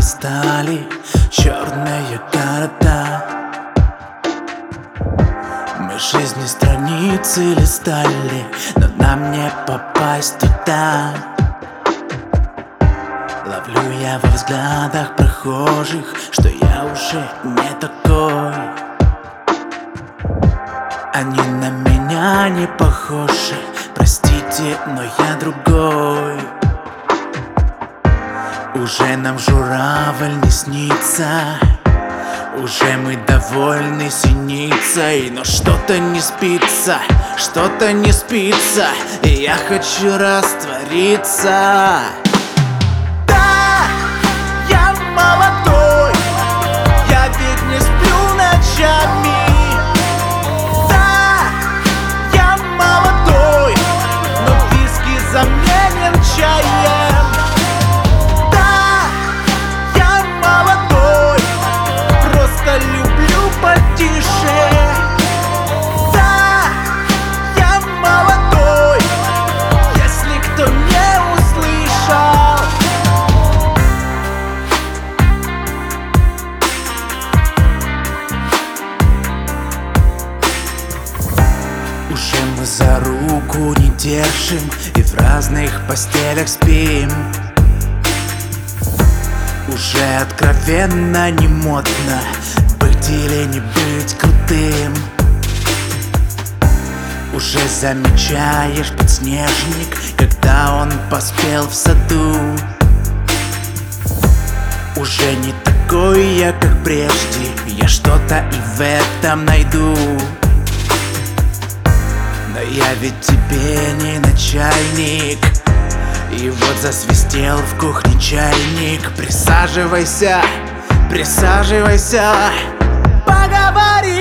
нами стали черные города. Мы жизни страницы листали, но нам не попасть туда. Ловлю я во взглядах прохожих, что я уже не такой. Они на меня не похожи, простите, но я другой. Уже нам журавль не снится, уже мы довольны синицей. Но что-то не спится, что-то не спится, и я хочу раствориться. Да, я молодой, я ведь не сплю ночами. Да, я молодой, но виски заменим чаем. Да, я молодой, просто люблю потише. Да, я молодой, если кто не услышал. Уже мы за руку не держим и в разных постелях спим. Уже откровенно не модно быть или не быть крутым. Уже замечаешь подснежник, когда он поспел в саду. Уже не такой я, как прежде, я что-то и в этом найду. Но я ведь тебе не начальник, и вот засвистел в кухне чайник. Присаживайся, присаживайся, поговори.